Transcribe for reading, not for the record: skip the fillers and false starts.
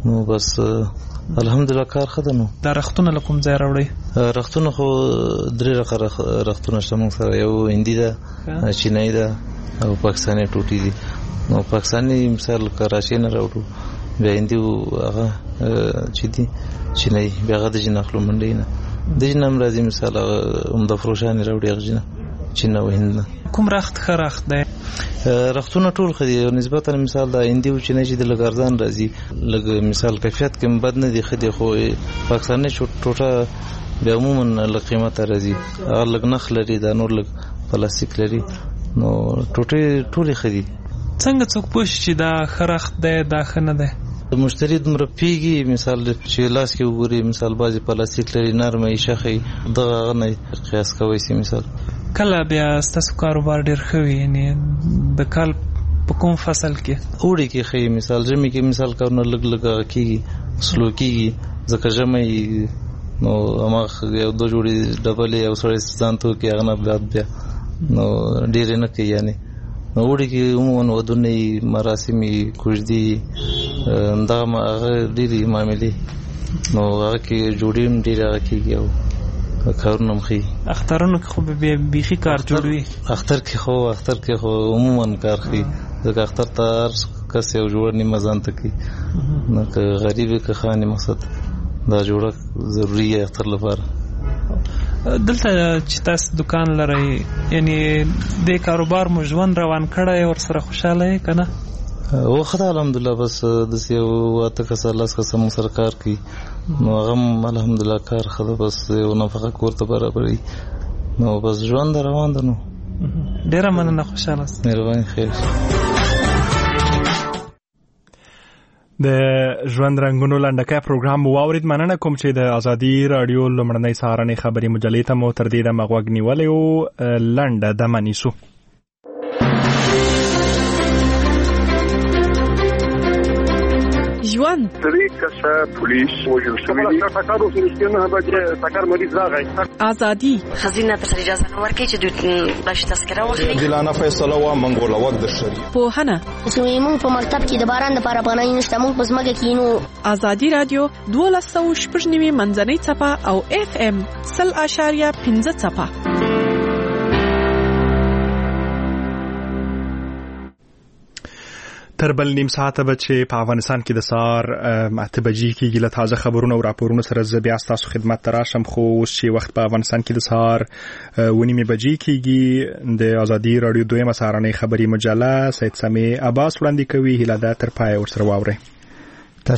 نو بس الحمدلله کار ښه ده. نو دا رختونه له کوم ځای راوړئ؟ رختونه خو 3 رختونه شته موږ سره. یو هندي ده، چینایي ده او پاکستاني ټوټي دي. نو پاکستاني مثال کراچۍ نه راوړو، بیا هندي هغه چې دي چینایي، بیا هغه د جناخلو منډۍ نه د جنام راځي. مثال عمده فروشان راوړي هغه جنا چین او هند نه. کوم رخت ښه رخت دی؟ رختونه ټول ښه دي نسبتا. مثال د هندي او چینایي چې د لګارزان راځي لږ مثال کیفیت کې بد نه دي، ښه دي. خو پاکستاني ټوټه بیا عموما له قیمته راځي، هغه لږ نخ لري، دا نور لږ پلاستیک لري. نو ټوټې ټولې ښه دي. څنګه څوک پوه شي چې دا ښه رخت دی دا ښه نه دی؟ مشتری دومره پیږي مثال چې لاس کې وګوري، مثال بعضې پلاستیک لري، نرمه یې شخی، دغه هغه نه قیاس کوی سي. مثال کله بیا ستاسو کاروبار ډېر ښه وي؟ یعنې د کال په کوم فصل کې؟ اوړي کې ښه، مثال ژمي کې مثال کارونه لږ لږ کېږي، سلو کېږي، ځکه ژمی نو هماغه یو 2 جوړې ډبلې یو سړی ځان ته وکړي، هغه نه بیا نو ډېرې نه کوي. یعنې نو اوړي کې عموما ودونه یي، مراسم یي، کوژدې دغه هغه ډېرې معاملې، نو هغه کې جوړې هم ډېرې هغه کېږي او کارونه هم ښه. اخترونو کې خو بیخي کار جوړوي. اختر کې خو عموما کار ښه، ځکه اختر ته هر کس یو جوړه نیمه ځان ته کوي. نو که غریب یې که خانې مقصد دا جوړه ضروري دی اختر لپاره. دلته چې تاسو دکان لرئ، یعنی د کاروبار مو ژوند روان کړی، ورسره خوشاله یې که نه؟ وخت الحمدلله بس داسې یو 8 کسه 10 کسه موږ سره کار کوي، نو هغه هم الحمدلله کار ښه ده، بس یو نفقه کور ته برابروي، نو بس ژوند روان ده. نو ډېره مننه، خوشاله اوسئ. مهرباني، خیر. د ژوند رنګونو لنډکی پروګرام مو واورید. مننه کوم چې د ازادي راډیو لومړنۍ سهارنۍ خبري مجلې ته مو تر دې دمه غوږ نیولی و. لنډه دمه نیسو. ژوند 3 کسه پولیس وژل شوي دي. ټکر وسو نه بچ ټکر مریض راغی. ازادي خزینه ته اجازه نه ورکړي چې دوی باش تذکره واخلي. جلانه فیصله وا منګول وخت د شری پوهنه چې موږ په مکتب کې د باران لپاره پناه نشته، موږ پس مګه کینو. ازادي رادیو 12.9 منځنۍ څپه او FM 0.5 څپه. تر بل نیم ساعته به چې په افغانستان کې د سهار 8 بجې کېږي له تازه خبرونو او راپورونو سره زه بیا ستاسو خدمت ته راشم. خو اوس چې وخت په افغانستان کې د سهار 9 بجې کېږي، د ازادي راډیو 2 سهارنۍ خبري مجله سید سمیع عباس وړاندې کوي. هیله ده تر پایه ورسره واورئ.